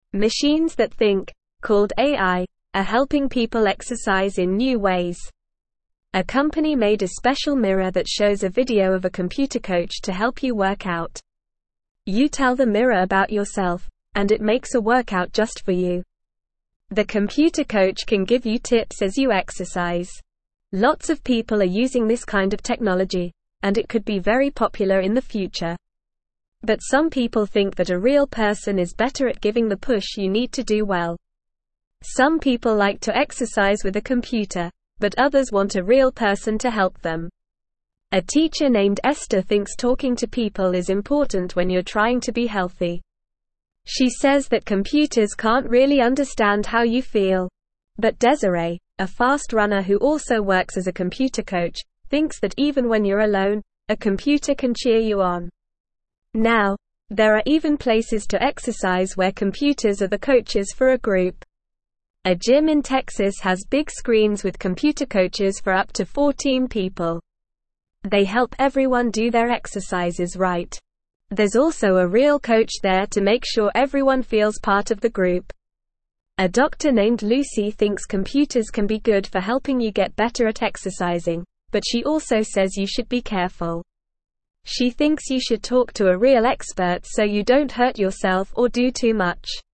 Machines that think, called AI, are helping people exercise in new ways. A company made a special mirror that shows a video of a computer coach to help you work out. You tell the mirror about yourself, and it makes a workout just for you. The computer coach can give you tips as you exercise. Lots of people are using this kind of technology, and it could be very popular in the future. But some people think that a real person is better at giving the push you need to do well. Some people like to exercise with a computer, but others want a real person to help them. A teacher named Esther thinks talking to people is important when you're trying to be healthy. She says that computers can't really understand how you feel. But Desiree, a fast runner who also works as a computer coach, thinks that even when you're alone, a computer can cheer you on. Now, there are even places to exercise where computers are the coaches for a group. A gym in Texas has big screens with computer coaches for up to 14 people. They help everyone do their exercises right. There's also a real coach there to make sure everyone feels part of the group. A doctor named Lucy thinks computers can be good for helping you get better at exercising, but she also says you should be careful. She thinks you should talk to a real expert so you don't hurt yourself or do too much.